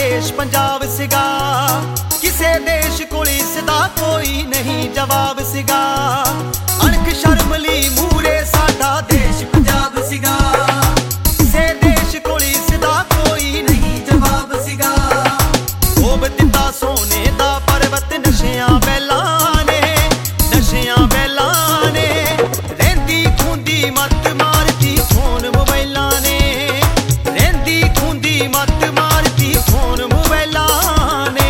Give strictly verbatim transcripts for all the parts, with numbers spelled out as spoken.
देश पंजाब सीगा, किसे देश कोल इसदा कोई नहीं जवाब सीगा। अणख शर्मली मूरे साडा देश पंजाब सीगा, किसे देश कोल इसदा कोई नहीं जवाब सीगा। ओब दिता सोने दा पर्वत नशियां बैलां ने, नशियां बैलां ने, रहिंदी खूंदी मत मारती फोन मोबाइलां ने, रहिंदी खूंदी मत मारती फोन मोबाइलां ने।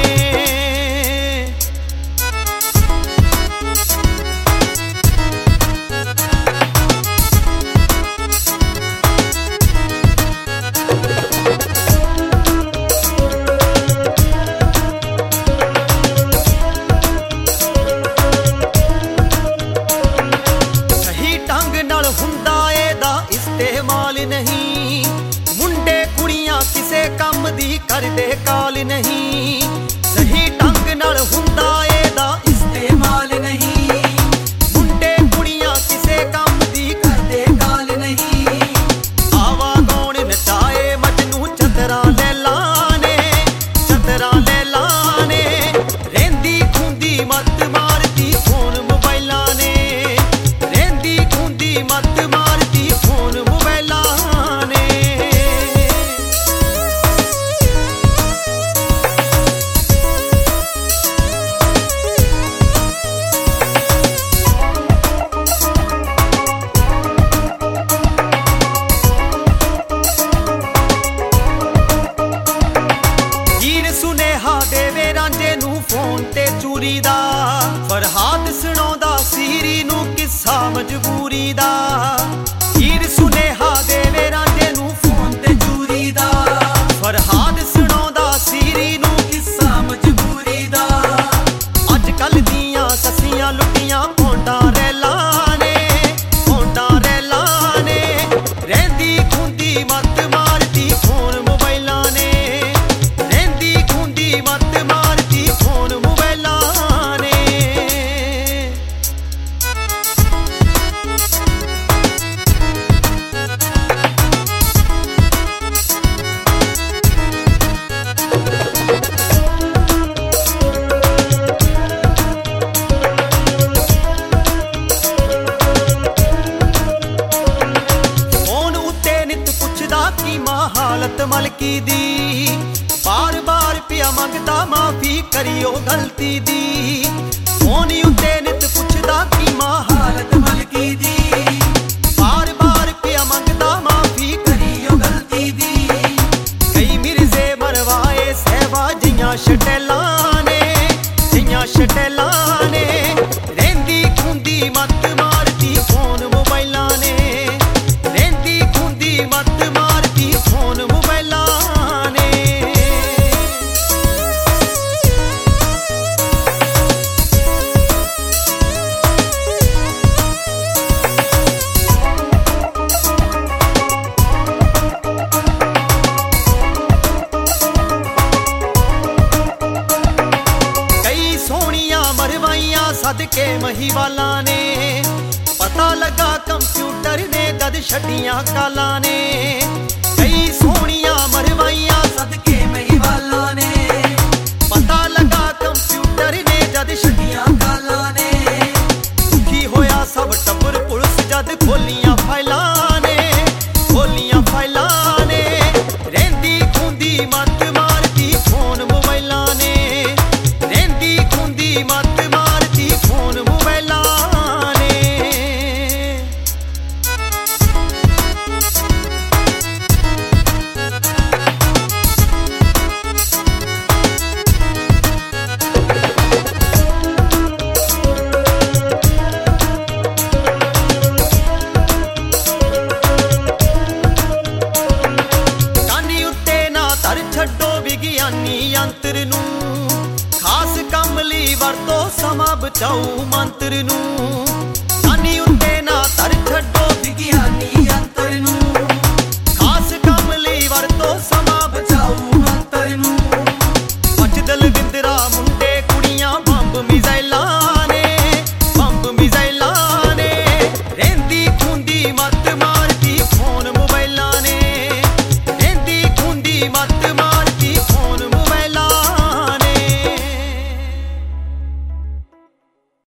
सही ढंग नाल हुंदा एदा इस्तेमाल नहीं, मुंडे कुड़ियां किसे काम दी करदे काल नहीं। सही ढंग नाल हुंदा एदा इस्तेमाल नहीं, मुंडे कुड़ियां किसे काम दी करदे काल नहीं। आवा कौन नचाए मजनू चतरा लैला ने, चतरा लैला ने, रहिंदी खूंदी मत मारती फोन मोबाइलां ने, रहिंदी खूंदी मत मारती फोन मोबाइलां ने। हीर सुनेहा देवे रांझे नू फोन ते चूरी दा, फरहाद सुणाउंदा सीरी नू किस्सा मजबूरी दा। हीर सुनेहा देवे रांझे नू फोन ते चूरी दा, फरहाद सुणाउंदा सीरी नू किस्सा मजबूरी दा। अज कल दियां सस्सियां लुटियां पौंडां रैलां ने, पौंडां रैलां ने, रहिंदी खूंदी मत मारती फोन मोबाइलां ने, रहिंदी खूंदी मत मारती फोन मोबाइलां ने। फोन उत्ते नित पुछदा की मां हालत मलकी दी, बार बार पिया मंगदा माफी करियो गलती दी। फोन उत्ते नित पुछदा की मां हालत मलकी दी, बार बार पिया मंगदा माफी करियो गलती दी। कई मिर्जे मरवाए सहबा जियां शटैलां ने, जियां शटैलां ने, रहिंदी खूंदी मत मारती फोन मोबाइलां ने, रहिंदी खूंदी मत मारती फोन मोबाइलां ने। कई सोहणियां मरवाइयां सदके महीवालां ने, पता लगा कंप्यूटर ने जद छड्डियां कालां ने। कई सोहणियां मरवाइयां सदके महीवालां ने, पता लगा कंप्यूटर ने जद छड्डियां कालां ने। दुखी होया सब टब्बर पुलिस जद खोलियां फाइलां ने, खोलियां फाइलां ने, रहिंदी खूंदी मत मारती फोन मोबाइलां ने, रहिंदी खूंदी मत मारती फोन मोबाइलां ने। कानी उत्ते ना धर छड्डो विगियानी यंत्र नू, खास काम लई वरतो समां बचाऊ मंत्र नू।